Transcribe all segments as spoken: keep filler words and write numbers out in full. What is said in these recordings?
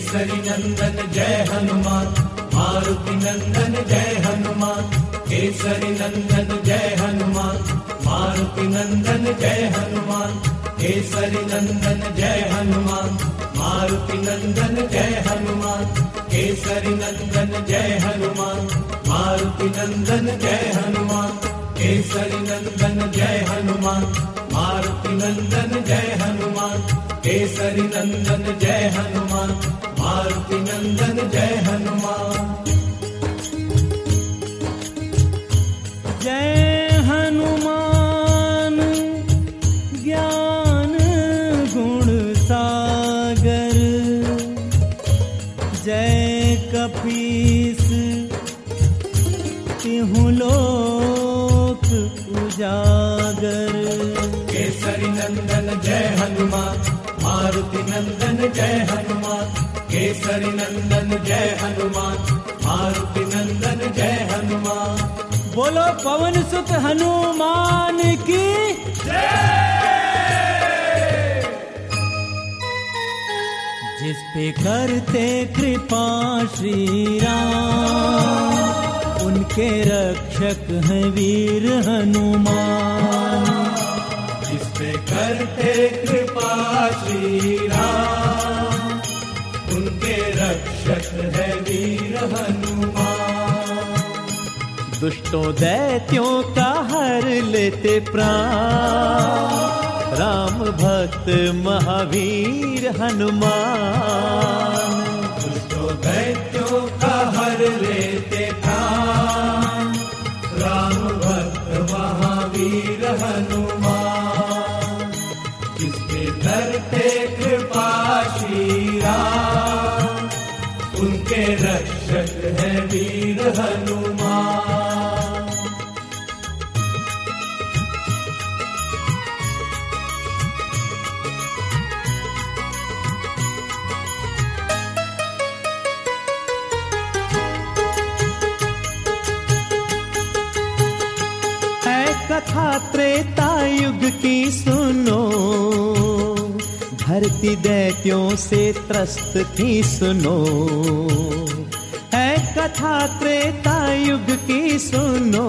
केसरी नंदन जय हनुमान, मारुति नंदन जय हनुमान, केसरी नंदन जय हनुमान, मारुति नंदन जय हनुमान, केसरी नंदन जय हनुमान, मारुति नंदन जय हनुमान, केसरी नंदन जय हनुमान, मारुति नंदन जय हनुमान, केसरी नंदन जय हनुमान, मारुति नंदन जय हनुमान, केसरी नंदन जय हनुमान, मारुति नंदन जय हनुमान। जय हनुमान ज्ञान गुण सागर, जय कपीस तिहु लोक उजागर। केसरी नंदन जय हनुमान, मारुति नंदन जय हनुमान, केसरी नंदन जय हनुमान, मारुति नंदन जय हनुमान। बोलो पवन सुत हनुमान की जय। जिस पे करते कृपा श्री राम, उनके रक्षक हैं वीर हनुमान। जिस पे करते कृपा श्री राम, उनके रक्षक है वीर हनुमान। दुष्टों दैत्यों का हर लेते प्राण, राम भक्त महावीर हनुमान। दुष्टों दैत्यों का हर लेते प्राण, राम भक्त महावीर हनुमान। जिसके धरते कृपा श्री राम, उनके रक्षक है वीर हनुमान। कथा त्रेता युग की सुनो, धरती दैत्यों से त्रस्त थी सुनो। है कथा त्रेता युग की सुनो,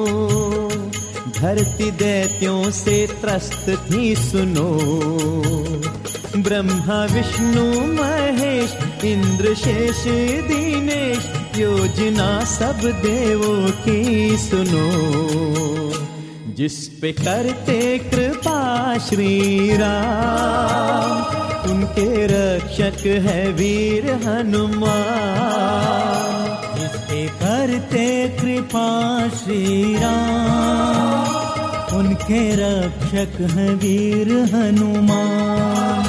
धरती दैत्यों से त्रस्त थी सुनो। ब्रह्मा विष्णु महेश इंद्र शेष दीनेश, योजना सब देवों की सुनो। जिस पे करते कृपा श्री राम, उनके रक्षक है वीर हनुमान। जिस पे करते कृपा श्री राम, उनके रक्षक है वीर हनुमान।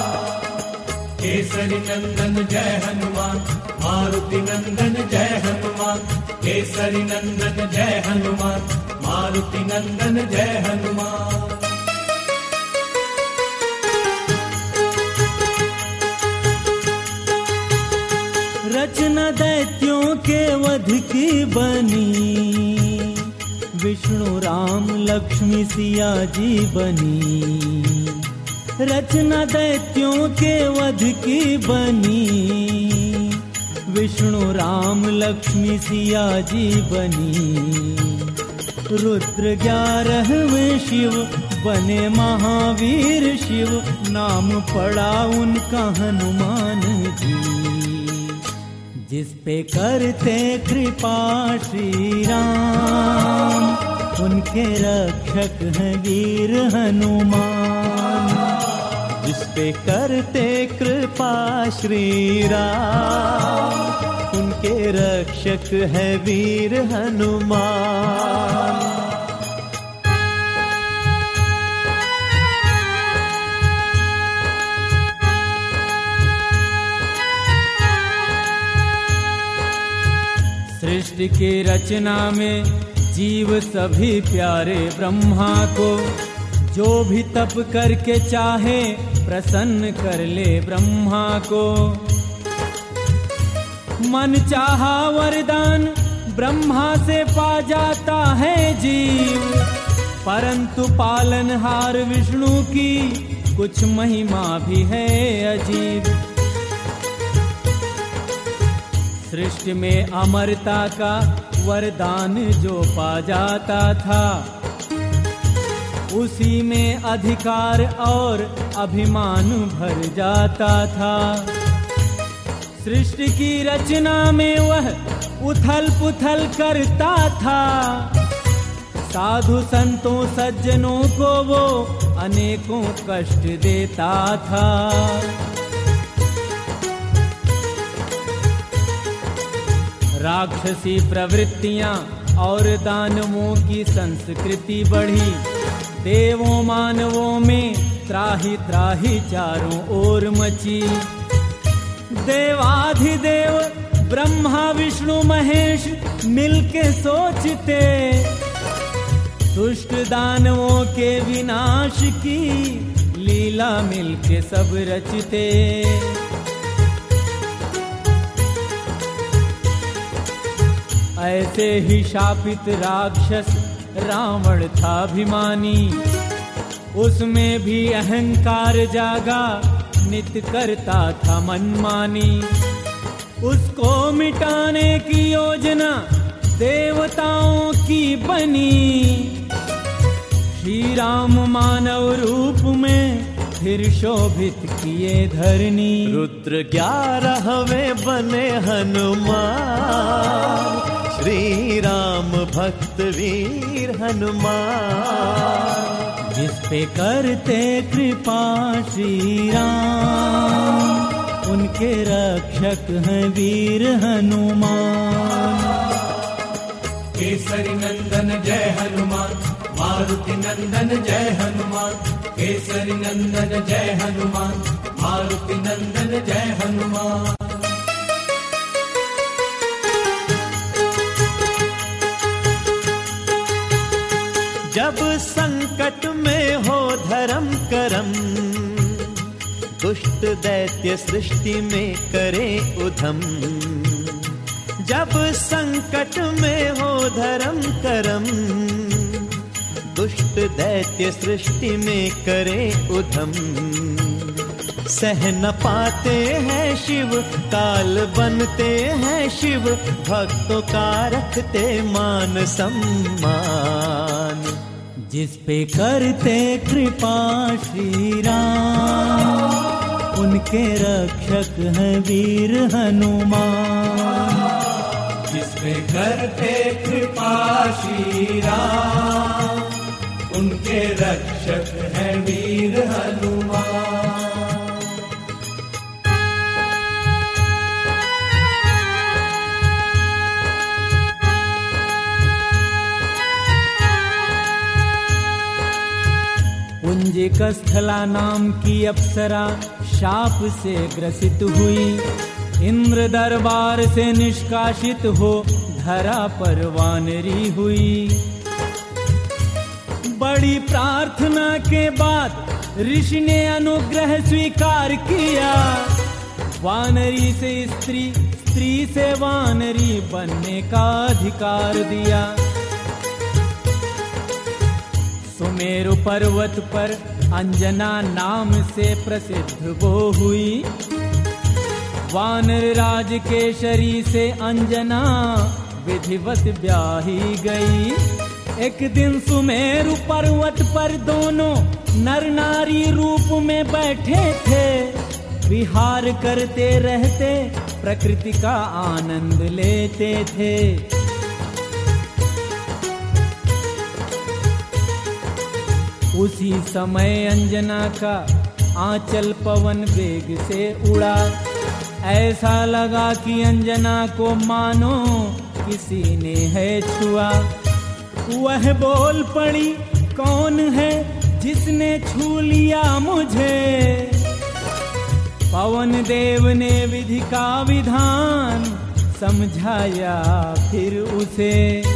केसरी नंदन जय हनुमान, मारुति नंदन जय हनुमान, केसरी नंदन जय हनुमान, मारुति नंदन जय हनुमान। रचना दैत्यों के वध की बनी, विष्णु राम लक्ष्मी सिया जी बनी। रचना दैत्यों के वध की बनी, विष्णु राम लक्ष्मी सिया जी बनी। रुद्र ग्यारहवें शिव बने महावीर शिव, नाम पड़ा उनका हनुमान जी। जिस पे करते कृपा श्री राम, उनके रक्षक हैं वीर हनुमान। जिस पे करते कृपा श्री राम, उनके रक्षक है वीर हनुमान। सृष्टि की रचना में जीव सभी प्यारे ब्रह्मा को, जो भी तप करके चाहे प्रसन्न कर ले ब्रह्मा को। मन चाहा वरदान ब्रह्मा से पा जाता है जीव, परंतु पालनहार विष्णु की कुछ महिमा भी है अजीब। सृष्टि में अमरता का वरदान जो पा जाता था, उसी में अधिकार और अभिमान भर जाता था। सृष्टि की रचना में वह उथल पुथल करता था, साधु संतों सज्जनों को वो अनेकों कष्ट देता था। राक्षसी प्रवृत्तियां और दानवों की संस्कृति बढ़ी, देवों मानवों में त्राही त्राही चारों ओर मची। देवाधिदेव ब्रह्मा विष्णु महेश मिलके सोचते, दुष्ट दानवों के विनाश की लीला मिलके सब रचते। ऐसे ही शापित राक्षस रावण था अभिमानी, उसमें भी अहंकार जागा, नित करता था मनमानी। उसको मिटाने की योजना देवताओं की बनी, श्री राम मानव रूप में फिर शोभित किए धरनी। रुद्र ग्यारहवें बने हनुमान, श्री राम भक्त वीर हनुमान। जिस पे करते कृपा श्री राम, उनके रक्षक हैं वीर हनुमान। केसरी नंदन जय हनुमान, मारुति नंदन जय हनुमान। केसरी नंदन जय हनुमान, मारुति नंदन जय हनुमान। जब संकट में हो धर्म करम, दुष्ट दैत्य सृष्टि में करे उधम। जब संकट में हो धर्म करम, दुष्ट दैत्य सृष्टि में करे उधम। सह न पाते हैं शिव, काल बनते हैं शिव, भक्तों का रखते मान सम्मान। जिस पे करते कृपा श्री राम, उनके रक्षक हैं वीर हनुमान। जिस पे करते कृपा श्री राम, उनके रक्षक हैं वीर हनुमान। पुंजिका स्थला नाम की अप्सरा शाप से ग्रसित हुई, इंद्र दरबार से निष्कासित हो धरा पर वानरी हुई। बड़ी प्रार्थना के बाद ऋषि ने अनुग्रह स्वीकार किया, वानरी से स्त्री, स्त्री से वानरी बनने का अधिकार दिया। सुमेरु पर्वत पर अंजना नाम से प्रसिद्ध वो हुई, वानर राज केशरी से अंजना विधिवत ब्याही गई। एक दिन सुमेरु पर्वत पर दोनों नर नारी रूप में बैठे थे, विहार करते रहते प्रकृति का आनंद लेते थे। उसी समय अंजना का आंचल पवन वेग से उड़ा, ऐसा लगा कि अंजना को मानो किसी ने है छुआ। वह बोल पड़ी, कौन है जिसने छू लिया मुझे? पवन देव ने विधि का विधान समझाया फिर उसे।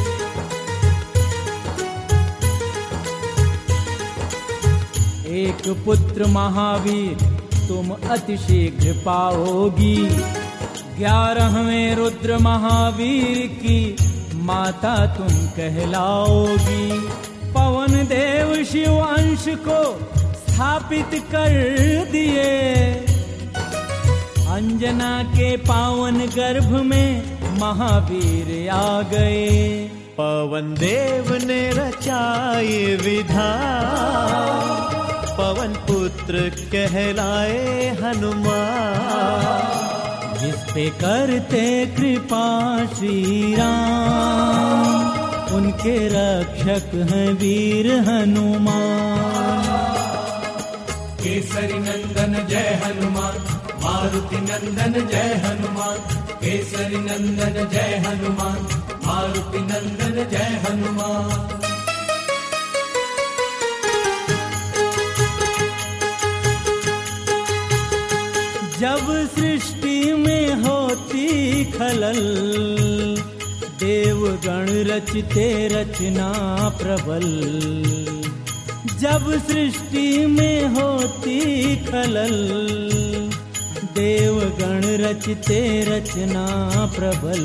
एक पुत्र महावीर तुम अति शीघ्र पाओगी, ग्यारहवें रुद्र महावीर की माता तुम कहलाओगी। पवन देव शिव अंश को स्थापित कर दिए, अंजना के पावन गर्भ में महावीर आ गए। पवन देव ने रचाए विधान, पवन पुत्र कहलाए हनुमान। जिस पे करते कृपा श्री राम, उनके रक्षक हैं वीर हनुमान। केसरी नंदन जय हनुमान, मारुति नंदन जय हनुमान। केसरी नंदन जय हनुमान, मारुति नंदन जय हनुमान। जब सृष्टि में होती खलल, देवगण रचते रचना प्रबल। जब सृष्टि में होती खलल, देवगण रचते रचना प्रबल।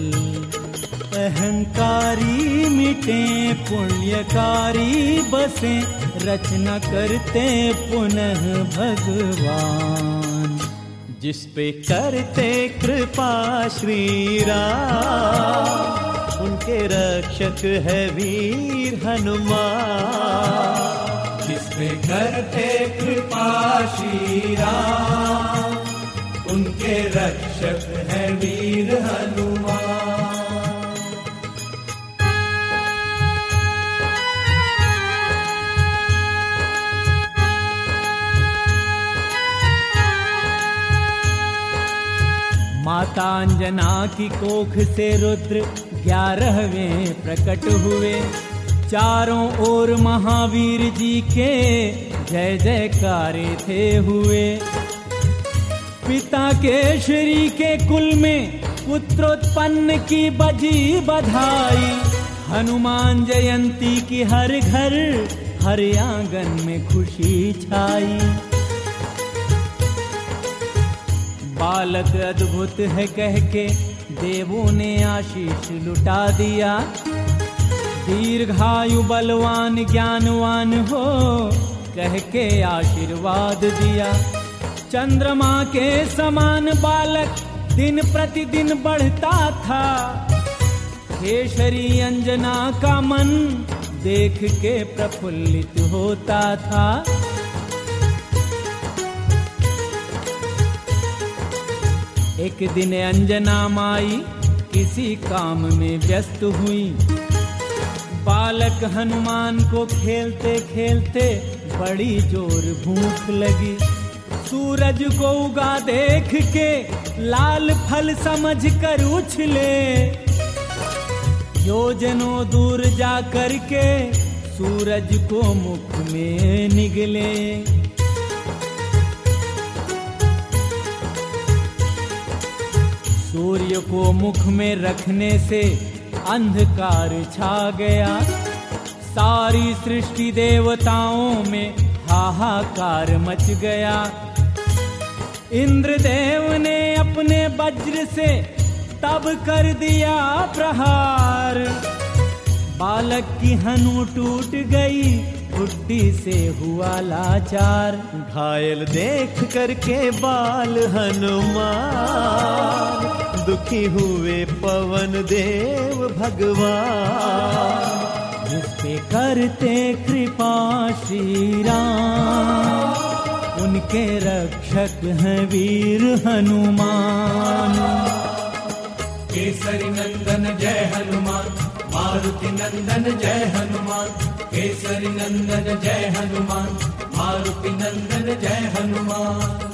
अहंकारी मिटे पुण्यकारी बसे, रचना करते पुनः भगवान। जिस पे करते कृपा श्री राम, उनके रक्षक है वीर हनुमान। जिस पे करते कृपा श्री राम, उनके रक्षक है वीर हनुमान। माता अंजना की कोख से रुद्र ग्यारहवें प्रकट हुए। चारों ओर महावीर जी के जय जयकारे थे हुए। पिता केशरी के कुल में पुत्रोत्पन्न की बजी बधाई। हनुमान जयंती की हर घर हर आंगन में खुशी छाई। बालक अद्भुत है कह के देवों ने आशीष लुटा दिया। दीर्घायु बलवान ज्ञानवान हो कह के आशीर्वाद दिया। चंद्रमा के समान बालक दिन प्रतिदिन बढ़ता था। केशरी अंजना का मन देख के प्रफुल्लित होता था। एक दिन अंजना माई किसी काम में व्यस्त हुई। बालक हनुमान को खेलते खेलते बड़ी जोर भूख लगी। सूरज को उगा देख के लाल फल समझ कर उछले। योजनों दूर जा कर के सूरज को मुख में निगले। सूर्य को मुख में रखने से अंधकार छा गया। सारी सृष्टि देवताओं में हाहाकार मच गया। इंद्रदेव ने अपने वज्र से तब कर दिया प्रहार। बालक की हनु टूट गई, बुद्धि से हुआ लाचार। घायल देख करके बाल हनुमान, दुखी हुए पवन देव भगवान। जिस पे करते कृपा श्री राम, उनके रक्षक हैं वीर हनुमान। केसरी नंदन जय हनुमान, मारुति नंदन जय हनुमान। केसरी नंदन जय हनुमान, मारुति नंदन जय हनुमान।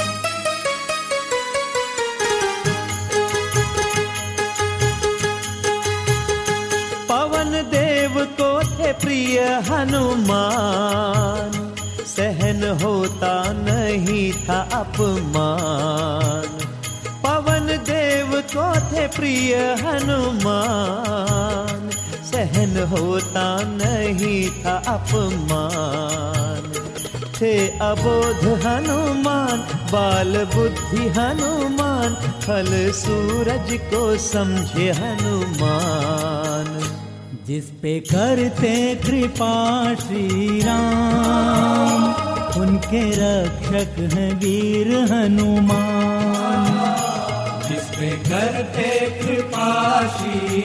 पवन देव को थे प्रिय हनुमान, सहन होता नहीं था अपमान। पवन देव को थे प्रिय हनुमान, सहन होता नहीं था अपमान। थे अबोध हनुमान, बाल बुद्धि हनुमान, फल सूरज को समझे हनुमान। जिस पे करते कृपा श्री राम, उनके रक्षक हैं वीर हनुमान। श्री